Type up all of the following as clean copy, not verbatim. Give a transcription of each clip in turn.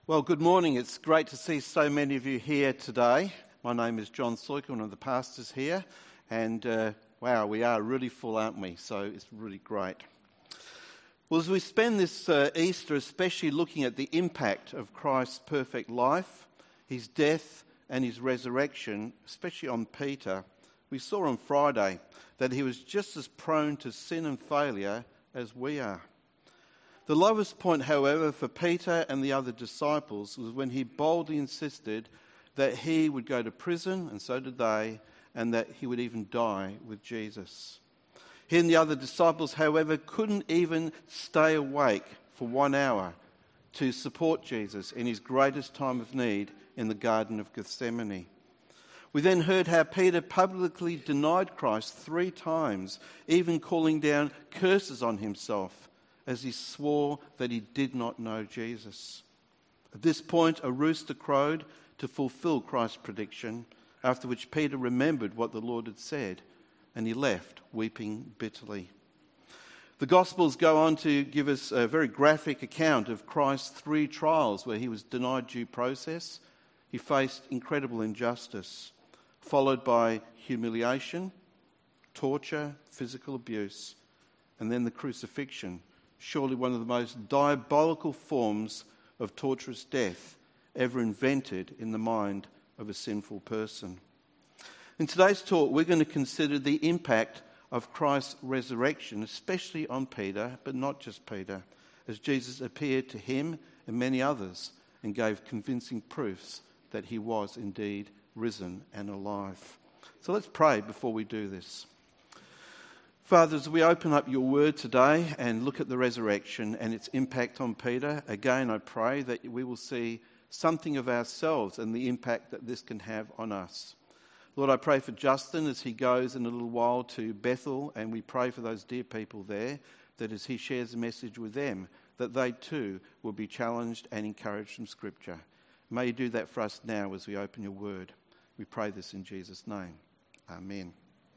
Well, good morning. It's great to see so many of you here today. My name is John Soyka, one of the pastors here. And wow, we are really full, aren't we? So it's really great. Well, as we spend this Easter especially looking at the impact of Christ's perfect life, his death and his resurrection, especially on Peter, we saw on Friday that he was just as prone to sin and failure as we are. The lowest point, however, for Peter and the other disciples was when he boldly insisted that he would go to prison, and so did they, and that he would even die with Jesus. He and the other disciples, however, couldn't even stay awake for 1 hour to support Jesus in his greatest time of need in the Garden of Gethsemane. We then heard how Peter publicly denied Christ 3 times, even calling down curses on himself, as he swore that he did not know Jesus. At this point, a rooster crowed to fulfill Christ's prediction, after which Peter remembered what the Lord had said, and he left, weeping bitterly. The Gospels go on to give us a very graphic account of Christ's 3 trials where he was denied due process, he faced incredible injustice, followed by humiliation, torture, physical abuse, and then the crucifixion, surely one of the most diabolical forms of torturous death ever invented in the mind of a sinful person. In today's talk, we're going to consider the impact of Christ's resurrection, especially on Peter, but not just Peter, as Jesus appeared to him and many others and gave convincing proofs that he was indeed risen and alive. So let's pray before we do this. Father, as we open up your word today and look at the resurrection and its impact on Peter, again I pray that we will see something of ourselves and the impact that this can have on us. Lord, I pray for Justin as he goes in a little while to Bethel, and we pray for those dear people there, that as he shares a message with them, that they too will be challenged and encouraged from Scripture. May you do that for us now as we open your word. We pray this in Jesus' name. Amen.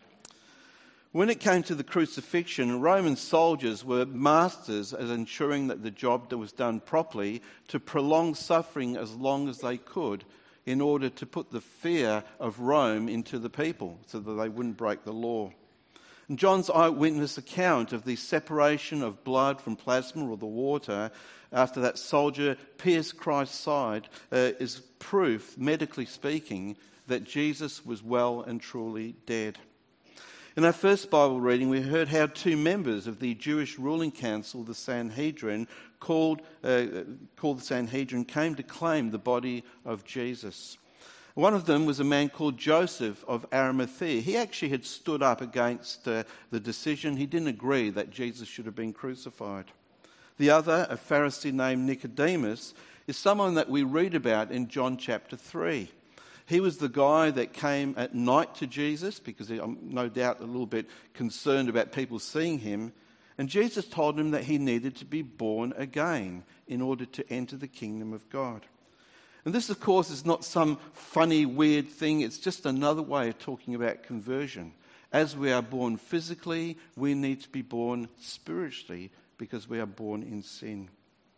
When it came to the crucifixion, Roman soldiers were masters at ensuring that the job was done properly to prolong suffering as long as they could in order to put the fear of Rome into the people so that they wouldn't break the law. And John's eyewitness account of the separation of blood from plasma or the water after that soldier pierced Christ's side is proof, medically speaking, that Jesus was well and truly dead. In our first Bible reading, we heard how 2 members of the Jewish ruling council, the Sanhedrin, called the Sanhedrin, came to claim the body of Jesus. One of them was a man called Joseph of Arimathea. He actually had stood up against the decision. He didn't agree that Jesus should have been crucified. The other, a Pharisee named Nicodemus, is someone that we read about in John chapter 3. He was the guy that came at night to Jesus because I'm no doubt a little bit concerned about people seeing him. And Jesus told him that he needed to be born again in order to enter the kingdom of God. And this, of course, is not some funny, weird thing. It's just another way of talking about conversion. As we are born physically, we need to be born spiritually because we are born in sin.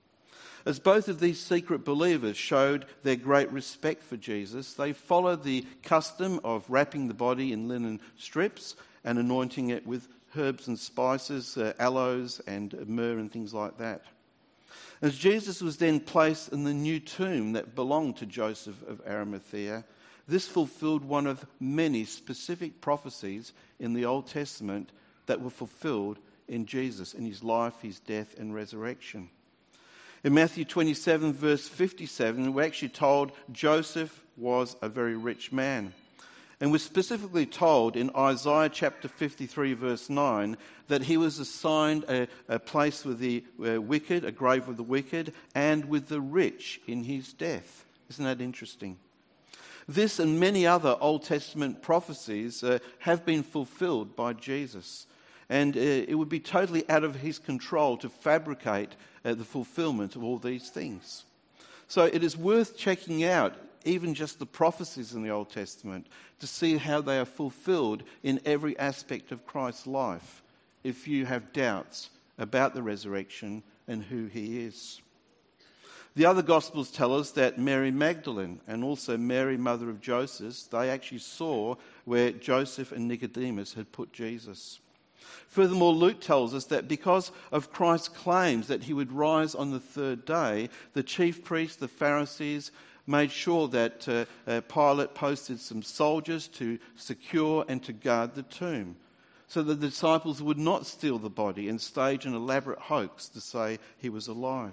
As both of these secret believers showed their great respect for Jesus, they followed the custom of wrapping the body in linen strips and anointing it with herbs and spices, aloes and myrrh and things like that. As Jesus was then placed in the new tomb that belonged to Joseph of Arimathea, this fulfilled one of many specific prophecies in the Old Testament that were fulfilled in Jesus, in his life, his death and resurrection. In Matthew 27, verse 57, we're actually told Joseph was a very rich man. And we're specifically told in Isaiah chapter 53, verse 9, that he was assigned a place with the wicked, a grave with the wicked, and with the rich in his death. Isn't that interesting? This and many other Old Testament prophecies have been fulfilled by Jesus. And it would be totally out of his control to fabricate the fulfillment of all these things. So it is worth checking out even just the prophecies in the Old Testament to see how they are fulfilled in every aspect of Christ's life if you have doubts about the resurrection and who he is. The other Gospels tell us that Mary Magdalene and also Mary, mother of Joseph, they actually saw where Joseph and Nicodemus had put Jesus. Furthermore, Luke tells us that because of Christ's claims that he would rise on the third day, the chief priests, the Pharisees, made sure that Pilate posted some soldiers to secure and to guard the tomb, so that the disciples would not steal the body and stage an elaborate hoax to say he was alive.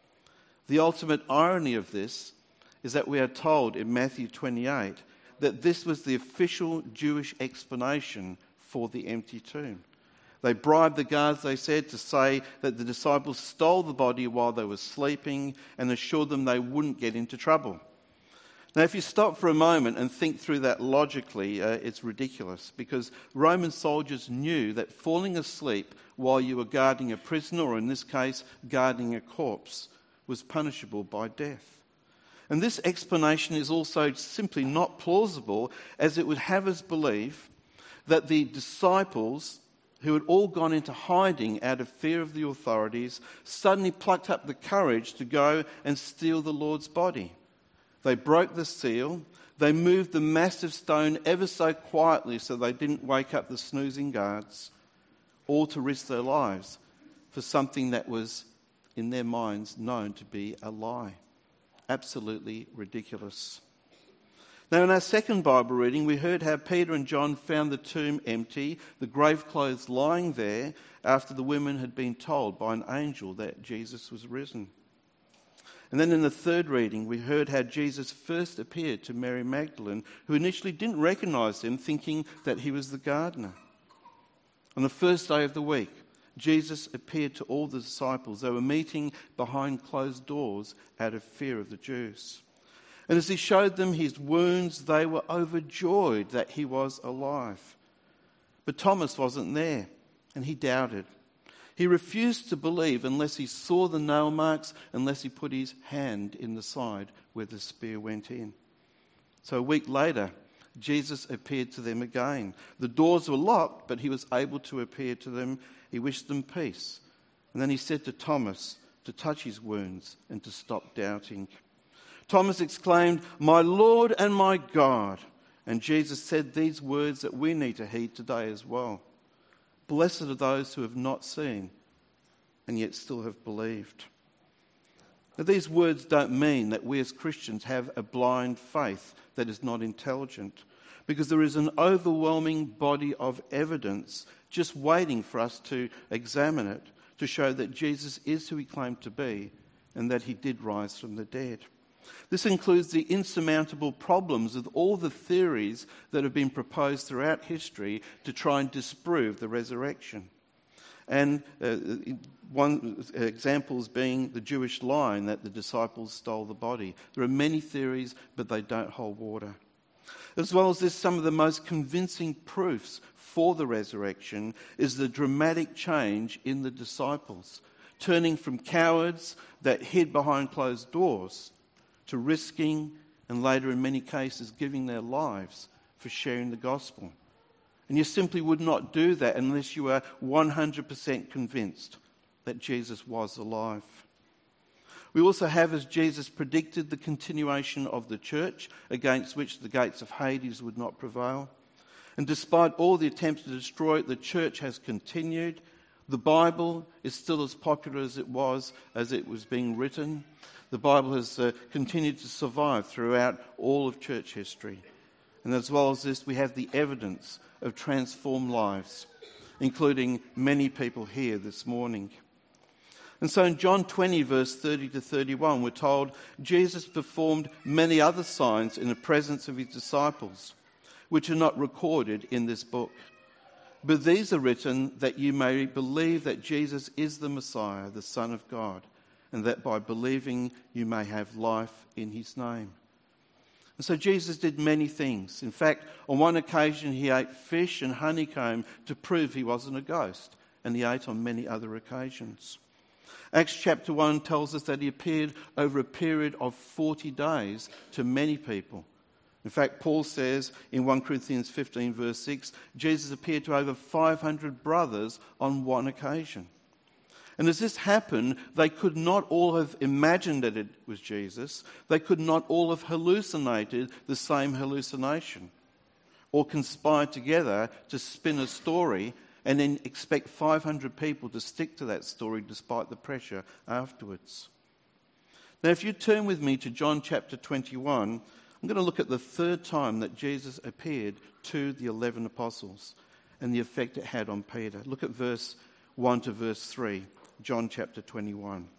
The ultimate irony of this is that we are told in Matthew 28 that this was the official Jewish explanation for the empty tomb. They bribed the guards, they said, to say that the disciples stole the body while they were sleeping and assured them they wouldn't get into trouble. Now, if you stop for a moment and think through that logically, it's ridiculous, because Roman soldiers knew that falling asleep while you were guarding a prisoner, or in this case, guarding a corpse, was punishable by death. And this explanation is also simply not plausible, as it would have us believe that the disciples, who had all gone into hiding out of fear of the authorities, suddenly plucked up the courage to go and steal the Lord's body. They broke the seal, they moved the massive stone ever so quietly so they didn't wake up the snoozing guards, all to risk their lives for something that was, in their minds, known to be a lie. Absolutely ridiculous. Now, in our second Bible reading, we heard how Peter and John found the tomb empty, the grave clothes lying there, after the women had been told by an angel that Jesus was risen. And then in the third reading, we heard how Jesus first appeared to Mary Magdalene, who initially didn't recognise him, thinking that he was the gardener. On the first day of the week, Jesus appeared to all the disciples. They were meeting behind closed doors out of fear of the Jews. And as he showed them his wounds, they were overjoyed that he was alive. But Thomas wasn't there, and he doubted. He refused to believe unless he saw the nail marks, unless he put his hand in the side where the spear went in. So a week later, Jesus appeared to them again. The doors were locked, but he was able to appear to them. He wished them peace. And then he said to Thomas to touch his wounds and to stop doubting. Thomas exclaimed, "My Lord and my God." And Jesus said these words that we need to heed today as well. Blessed are those who have not seen and yet still have believed. Now, these words don't mean that we as Christians have a blind faith that is not intelligent, because there is an overwhelming body of evidence just waiting for us to examine it, to show that Jesus is who he claimed to be and that he did rise from the dead. This includes the insurmountable problems with all the theories that have been proposed throughout history to try and disprove the resurrection. And one example being the Jewish line that the disciples stole the body. There are many theories, but they don't hold water. As well as this, some of the most convincing proofs for the resurrection is the dramatic change in the disciples, turning from cowards that hid behind closed doors to risking and later in many cases giving their lives for sharing the gospel. And you simply would not do that unless you are 100% convinced that Jesus was alive. We also have, as Jesus predicted, the continuation of the church, against which the gates of Hades would not prevail. And despite all the attempts to destroy it, the church has continued. The Bible is still as popular as it was being written. The Bible has continued to survive throughout all of church history. And as well as this, we have the evidence of transformed lives, including many people here this morning. And so in John 20, verse 30 to 31, we're told Jesus performed many other signs in the presence of his disciples, which are not recorded in this book. But these are written that you may believe that Jesus is the Messiah, the Son of God, and that by believing you may have life in his name. And so Jesus did many things. In fact, on one occasion he ate fish and honeycomb to prove he wasn't a ghost, and he ate on many other occasions. Acts chapter 1 tells us that he appeared over a period of 40 days to many people. In fact, Paul says in 1 Corinthians 15 verse 6, Jesus appeared to over 500 brothers on one occasion. And as this happened, they could not all have imagined that it was Jesus. They could not all have hallucinated the same hallucination or conspired together to spin a story and then expect 500 people to stick to that story despite the pressure afterwards. Now, if you turn with me to John chapter 21, I'm going to look at the third time that Jesus appeared to the 11 apostles and the effect it had on Peter. Look at verse 1 to verse 3, John chapter 21.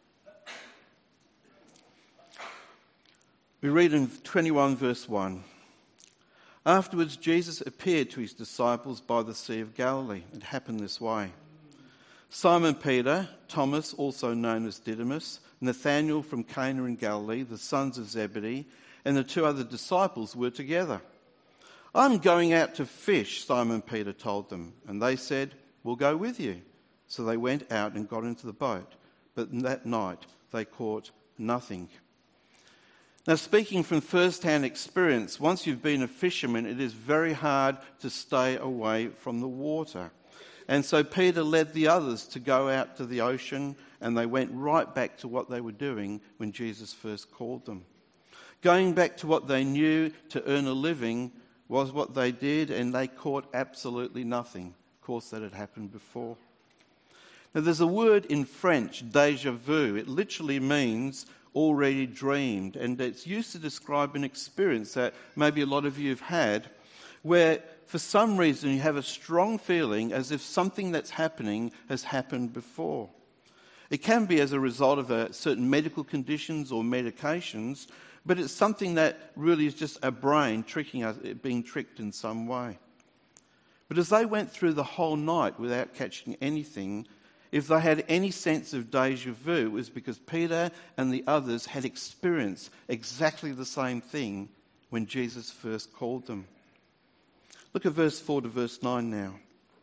We read in 21 verse 1. Afterwards, Jesus appeared to his disciples by the Sea of Galilee. It happened this way. Simon Peter, Thomas, also known as Didymus, Nathanael from Cana in Galilee, the sons of Zebedee, and the two other disciples were together. I'm going out to fish, Simon Peter told them. And they said, we'll go with you. So they went out and got into the boat. But that night they caught nothing. Now, speaking from first-hand experience, once you've been a fisherman, it is very hard to stay away from the water. And so Peter led the others to go out to the ocean, and they went right back to what they were doing when Jesus first called them. Going back to what they knew to earn a living was what they did, and they caught absolutely nothing. Of course, that had happened before. Now, there's a word in French, déjà vu. It literally means already dreamed, and it's used to describe an experience that maybe a lot of you have had where for some reason you have a strong feeling as if something that's happening has happened before. It can be as a result of certain medical conditions or medications, but it's something that really is just a brain tricking us, being tricked in some way. But as they went through the whole night without catching anything, if they had any sense of déjà vu, it was because Peter and the others had experienced exactly the same thing when Jesus first called them. Look at verse 4 to verse 9 now.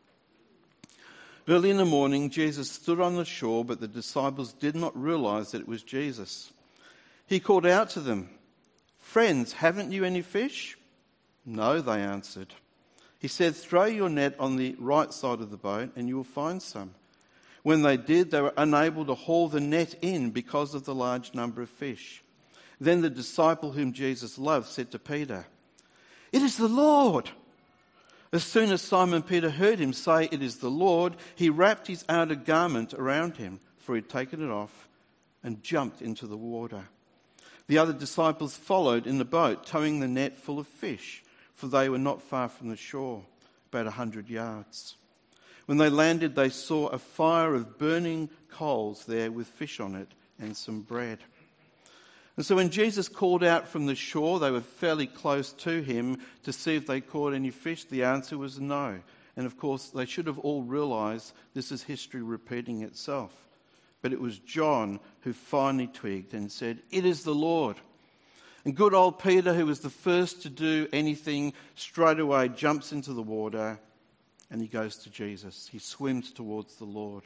Early in the morning, Jesus stood on the shore, but the disciples did not realize that it was Jesus. He called out to them, "Friends, haven't you any fish?" "No," they answered. He said, "Throw your net on the right side of the boat and you will find some." When they did, they were unable to haul the net in because of the large number of fish. Then the disciple whom Jesus loved said to Peter, "It is the Lord." As soon as Simon Peter heard him say, "It is the Lord," he wrapped his outer garment around him, for he had taken it off, and jumped into the water. The other disciples followed in the boat, towing the net full of fish, for they were not far from the shore, about 100 yards. When they landed, they saw a fire of burning coals there with fish on it and some bread. And so when Jesus called out from the shore, they were fairly close to him to see if they caught any fish. The answer was no. And of course, they should have all realized this is history repeating itself. But it was John who finally twigged and said, "It is the Lord." And good old Peter, who was the first to do anything, straight away jumps into the water and he goes to Jesus. He swims towards the Lord.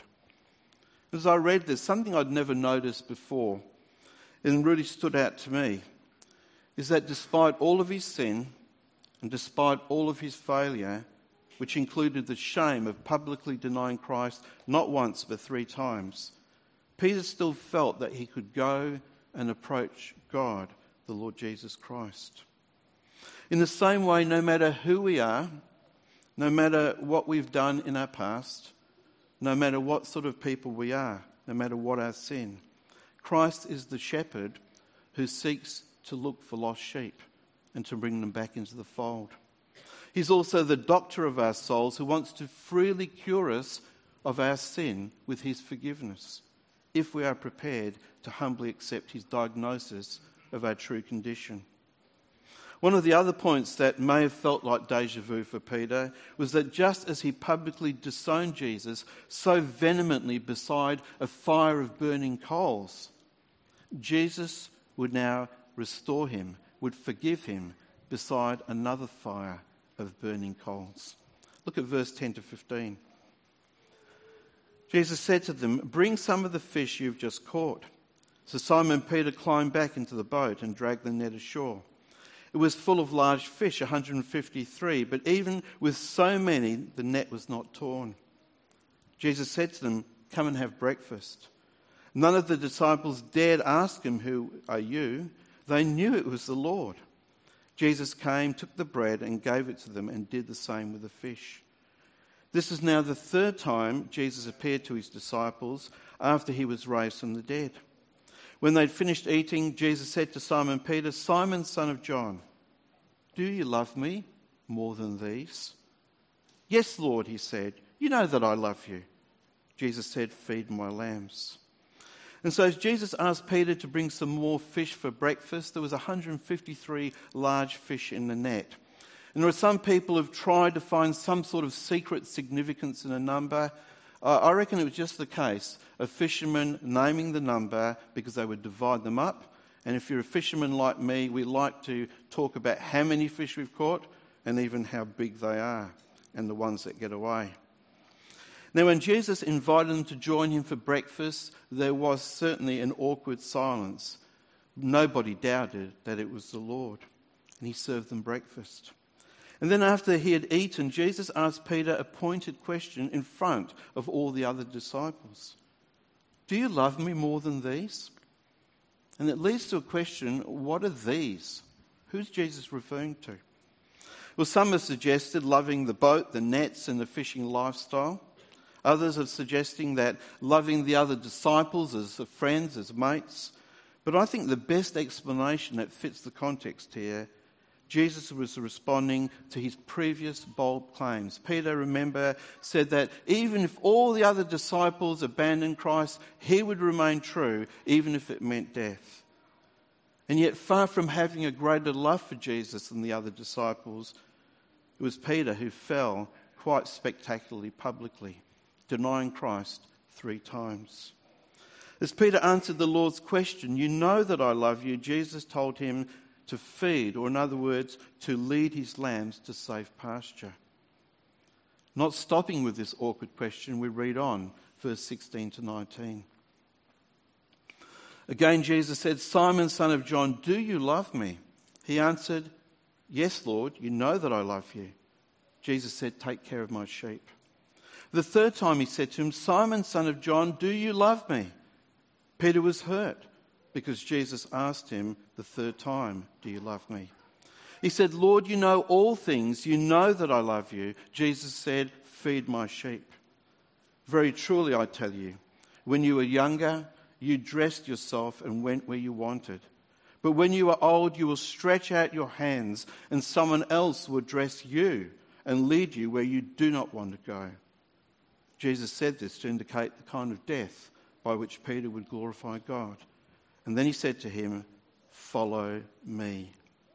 As I read this, something I'd never noticed before and really stood out to me is that despite all of his sin and despite all of his failure, which included the shame of publicly denying Christ not once but 3 times, Peter still felt that he could go and approach God, the Lord Jesus Christ. In the same way, no matter who we are, no matter what we've done in our past, no matter what sort of people we are, no matter what our sin, Christ is the shepherd who seeks to look for lost sheep and to bring them back into the fold. He's also the doctor of our souls who wants to freely cure us of our sin with his forgiveness, if we are prepared to humbly accept his diagnosis of our true condition. One of the other points that may have felt like déjà vu for Peter was that just as he publicly disowned Jesus so vehemently beside a fire of burning coals, Jesus would now restore him, would forgive him beside another fire of burning coals. Look at verse 10 to 15. Jesus said to them, "Bring some of the fish you've just caught." So Simon Peter climbed back into the boat and dragged the net ashore. It was full of large fish, 153, but even with so many, the net was not torn. Jesus said to them, come and have breakfast." None of the disciples dared ask him, "Who are you?" They knew it was the Lord. Jesus came, took the bread and gave it to them, and did the same with the fish. This is now the third time Jesus appeared to his disciples after he was raised from the dead. When they'd finished eating, Jesus said to Simon Peter, "Simon, son of John, do you love me more than these?" "Yes, Lord," he said. "You know that I love you." Jesus said, "Feed my lambs." And so as Jesus asked Peter to bring some more fish for breakfast, there was 153 large fish in the net. And there are some people who've tried to find some sort of secret significance in a number. I reckon it was just the case of fishermen naming the number because they would divide them up. And if you're a fisherman like me, we like to talk about how many fish we've caught and even how big they are and the ones that get away. Now, when Jesus invited them to join him for breakfast, there was certainly an awkward silence. Nobody doubted that it was the Lord, and he served them breakfast. And then after he had eaten, Jesus asked Peter a pointed question in front of all the other disciples. "Do you love me more than these?" And it leads to a question, what are these? Who's Jesus referring to? Well, some have suggested loving the boat, the nets, and the fishing lifestyle. Others are suggesting that loving the other disciples as friends, as mates. But I think the best explanation that fits the context here, Jesus was responding to his previous bold claims. Peter, remember, said that even if all the other disciples abandoned Christ, he would remain true, even if it meant death. And yet, far from having a greater love for Jesus than the other disciples, it was Peter who fell quite spectacularly publicly, denying Christ 3 times. As Peter answered the Lord's question, "You know that I love you," Jesus told him to feed, or in other words, to lead his lambs to safe pasture. Not stopping with this awkward question, we read on, verse 16 to 19. Again, Jesus said, "Simon, son of John, do you love me?" He answered, "Yes, Lord, you know that I love you." Jesus said, "Take care of my sheep." The third time he said to him, "Simon, son of John, do you love me?" Peter was hurt because Jesus asked him the third time, "Do you love me?" He said, "Lord, you know all things. You know that I love you." Jesus said, "Feed my sheep. Very truly I tell you, when you were younger, you dressed yourself and went where you wanted. But when you are old, you will stretch out your hands and someone else will dress you and lead you where you do not want to go." Jesus said this to indicate the kind of death by which Peter would glorify God. And then he said to him, "Follow me."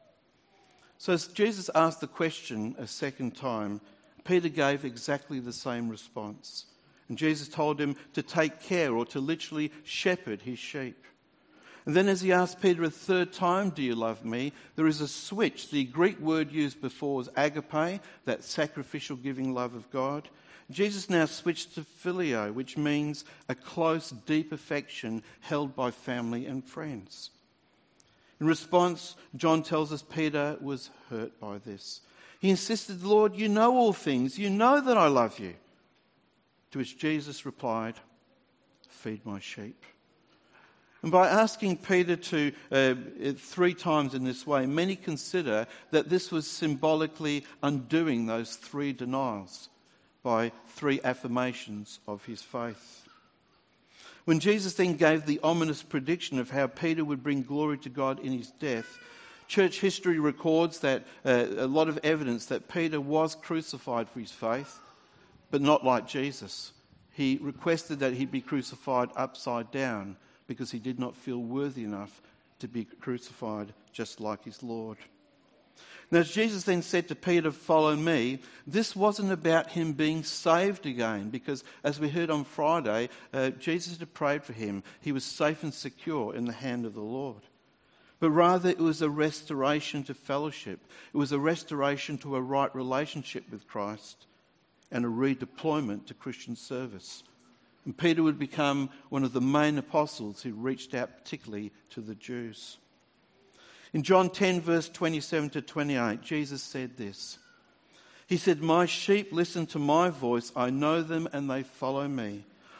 So as Jesus asked the question a second time, Peter gave exactly the same response. And Jesus told him to take care, or to literally shepherd his sheep. And then as he asked Peter a third time, "Do you love me?" there is a switch. The Greek word used before was agape, that sacrificial giving love of God. Jesus now switched to phileo, which means a close, deep affection held by family and friends. In response, John tells us Peter was hurt by this. He insisted, "Lord, you know all things. You know that I love you." To which Jesus replied, "Feed my sheep." And by asking Peter to 3 times in this way, many consider that this was symbolically undoing those 3 denials by 3 affirmations of his faith. When Jesus then gave the ominous prediction of how Peter would bring glory to God in his death, church history records that a lot of evidence that Peter was crucified for his faith, but not like Jesus. He requested that he be crucified upside down because he did not feel worthy enough to be crucified just like his Lord. Now, as Jesus then said to Peter, "Follow me," this wasn't about him being saved again, because as we heard on Friday, Jesus had prayed for him. He was safe and secure in the hand of the Lord. But rather, it was a restoration to fellowship. It was a restoration to a right relationship with Christ and a redeployment to Christian service. And Peter would become one of the main apostles who reached out particularly to the Jews. In John 10, verse 27 to 28, Jesus said this. He said, "My sheep listen to my voice. I know them and they follow me.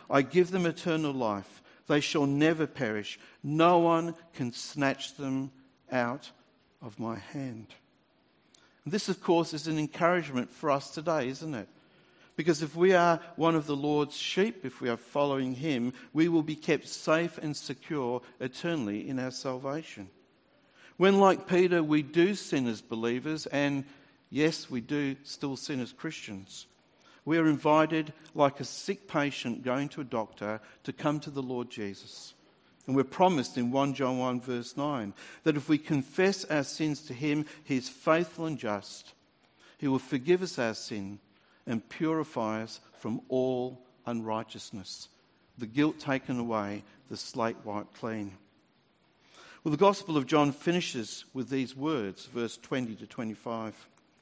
I give them eternal life. They shall never perish. No one can snatch them out of my hand. And this, of course, is an encouragement for us today, isn't it? Because if we are one of the Lord's sheep, if we are following him, we will be kept safe and secure eternally in our salvation. When, like Peter, we do sin as believers, and yes, we do still sin as Christians, we are invited, like a sick patient going to a doctor, to come to the Lord Jesus. And we're promised in 1 John 1 verse 9 that if we confess our sins to him, he is faithful and just. He will forgive us our sin and purify us from all unrighteousness. The guilt taken away, the slate wiped clean. Well, the Gospel of John finishes with these words, verse 20 to 25.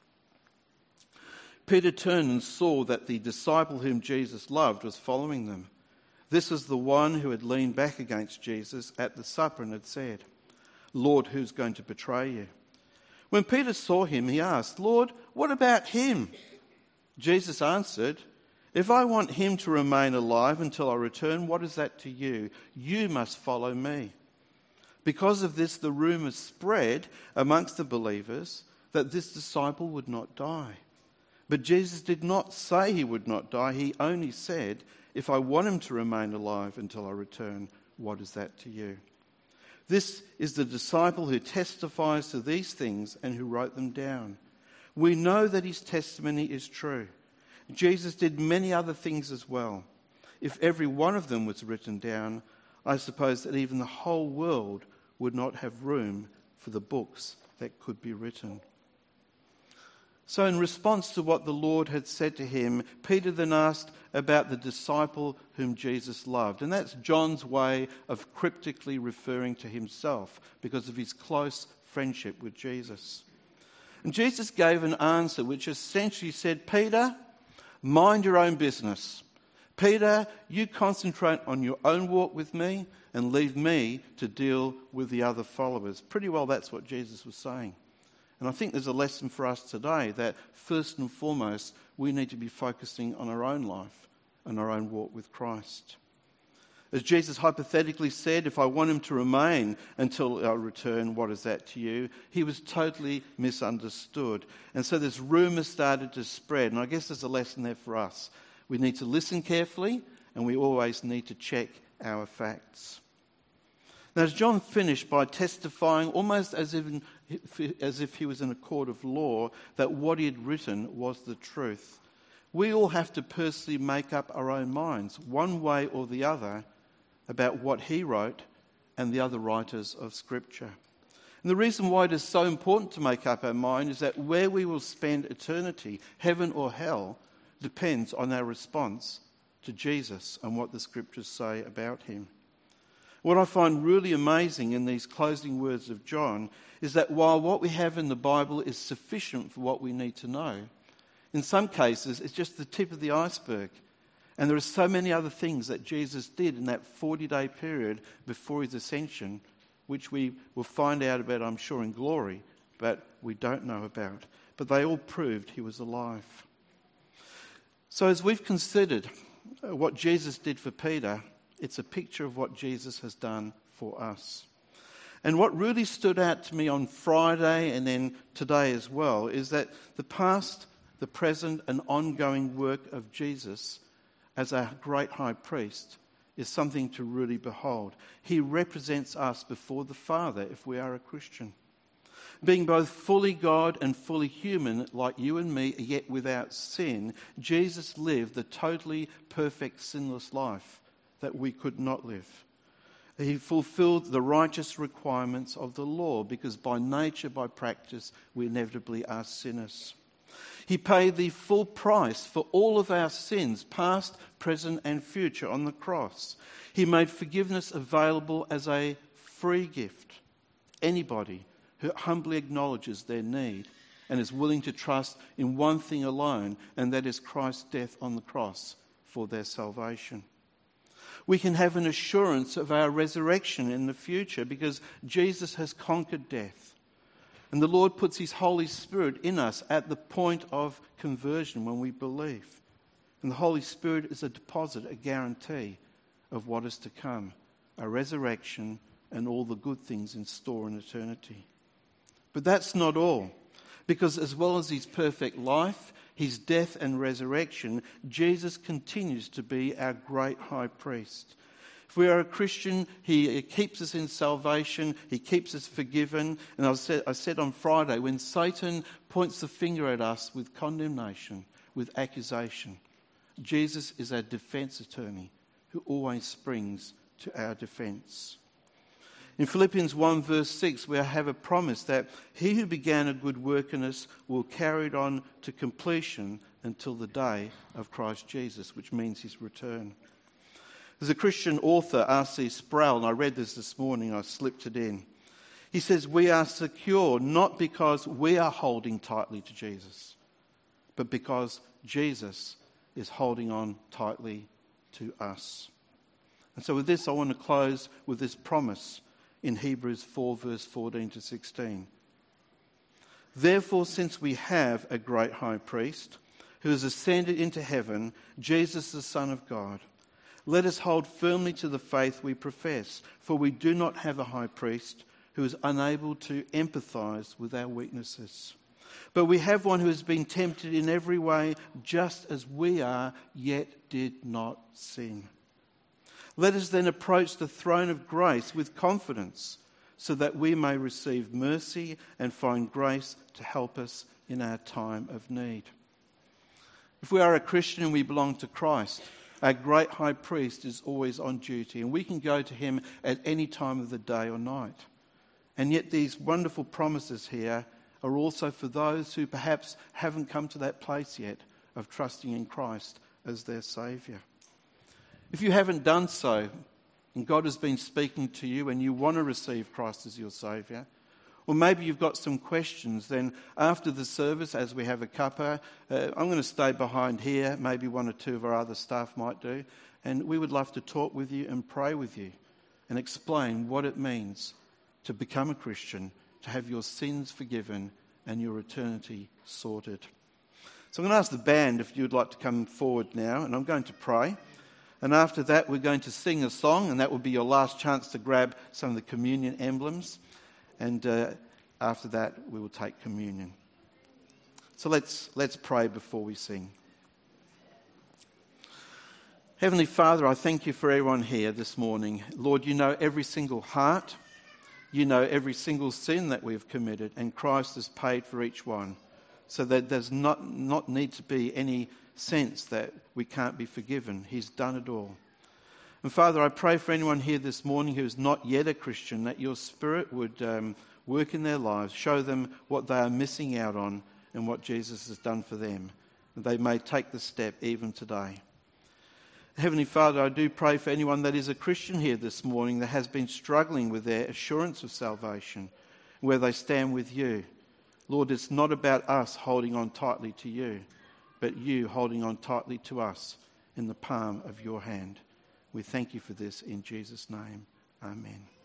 Peter turned and saw that the disciple whom Jesus loved was following them. This was the one who had leaned back against Jesus at the supper and had said, Lord, who's going to betray you? When Peter saw him, he asked, Lord, what about him? Jesus answered, if I want him to remain alive until I return, what is that to you? You must follow me. Because of this, the rumour spread amongst the believers that this disciple would not die. But Jesus did not say he would not die. He only said, if I want him to remain alive until I return, what is that to you? This is the disciple who testifies to these things and who wrote them down. We know that his testimony is true. Jesus did many other things as well. If every one of them was written down, I suppose that even the whole world would not have room for the books that could be written. So in response to what the Lord had said to him, Peter then asked about the disciple whom Jesus loved. And that's John's way of cryptically referring to himself because of his close friendship with Jesus. And Jesus gave an answer which essentially said, Peter, mind your own business. Peter, you concentrate on your own walk with me and leave me to deal with the other followers. Pretty well that's what Jesus was saying. And I think there's a lesson for us today that first and foremost, we need to be focusing on our own life and our own walk with Christ. As Jesus hypothetically said, if I want him to remain until I return, what is that to you? He was totally misunderstood. And so this rumour started to spread. And I guess there's a lesson there for us. We need to listen carefully and we always need to check our facts. Now, as John finished by testifying almost as if he was in a court of law that what he had written was the truth, we all have to personally make up our own minds, one way or the other, about what he wrote and the other writers of Scripture. And the reason why it is so important to make up our mind is that where we will spend eternity, heaven or hell, depends on our response to Jesus and what the Scriptures say about him. What I find really amazing in these closing words of John is that while what we have in the Bible is sufficient for what we need to know, in some cases it's just the tip of the iceberg. And there are so many other things that Jesus did in that 40-day period before his ascension, which we will find out about, I'm sure, in glory, but we don't know about. But they all proved he was alive. So as we've considered what Jesus did for Peter, it's a picture of what Jesus has done for us. And what really stood out to me on Friday and then today as well is that the past, the present and ongoing work of Jesus as our great high priest is something to really behold. He represents us before the Father if we are a Christian. Being both fully God and fully human like you and me, yet without sin, Jesus lived the totally perfect sinless life that we could not live. He fulfilled the righteous requirements of the law because by nature, by practice, we inevitably are sinners. He paid the full price for all of our sins, past, present and future, on the cross. He made forgiveness available as a free gift. Anybody who humbly acknowledges their need and is willing to trust in one thing alone, and that is Christ's death on the cross for their salvation. We can have an assurance of our resurrection in the future because Jesus has conquered death. And the Lord puts his Holy Spirit in us at the point of conversion when we believe. And the Holy Spirit is a deposit, a guarantee of what is to come, a resurrection and all the good things in store in eternity. But that's not all, because as well as his perfect life, his death and resurrection, Jesus continues to be our great high priest. If we are a Christian, he keeps us in salvation, he keeps us forgiven. And I said on Friday, when Satan points the finger at us with condemnation, with accusation, Jesus is our defense attorney who always springs to our defense. In Philippians 1 verse 6, we have a promise that he who began a good work in us will carry it on to completion until the day of Christ Jesus, which means his return. There's a Christian author, R.C. Sproul, and I read this morning, I slipped it in. He says, we are secure not because we are holding tightly to Jesus, but because Jesus is holding on tightly to us. And so with this, I want to close with this promise in Hebrews 4 verse 14 to 16. Therefore, since we have a great high priest who has ascended into heaven, Jesus the Son of God, let us hold firmly to the faith we profess, for we do not have a high priest who is unable to empathize with our weaknesses. But we have one who has been tempted in every way, just as we are, yet did not sin. Let us then approach the throne of grace with confidence, so that we may receive mercy and find grace to help us in our time of need. If we are a Christian and we belong to Christ, our great high priest is always on duty, and we can go to him at any time of the day or night. And yet these wonderful promises here are also for those who perhaps haven't come to that place yet of trusting in Christ as their Saviour. If you haven't done so, and God has been speaking to you and you want to receive Christ as your Saviour, or maybe you've got some questions, then after the service, as we have a cuppa, I'm going to stay behind here. Maybe one or two of our other staff might do. And we would love to talk with you and pray with you and explain what it means to become a Christian, to have your sins forgiven and your eternity sorted. So I'm going to ask the band if you'd like to come forward now, and I'm going to pray. And after that, we're going to sing a song, and that will be your last chance to grab some of the communion emblems. And after that, we will take communion. So let's pray before we sing. Heavenly Father, I thank you for everyone here this morning. Lord, you know every single heart. You know every single sin that we've committed, and Christ has paid for each one. So that there's not need to be any sense that we can't be forgiven. He's done it all. And Father, I pray for anyone here this morning who is not yet a Christian, that your Spirit would work in their lives, show them what they are missing out on and what Jesus has done for them, and they may take the step even today. Heavenly Father, I do pray for anyone that is a Christian here this morning that has been struggling with their assurance of salvation, where they stand with you. Lord, it's not about us holding on tightly to you, but you holding on tightly to us in the palm of your hand. We thank you for this in Jesus' name. Amen.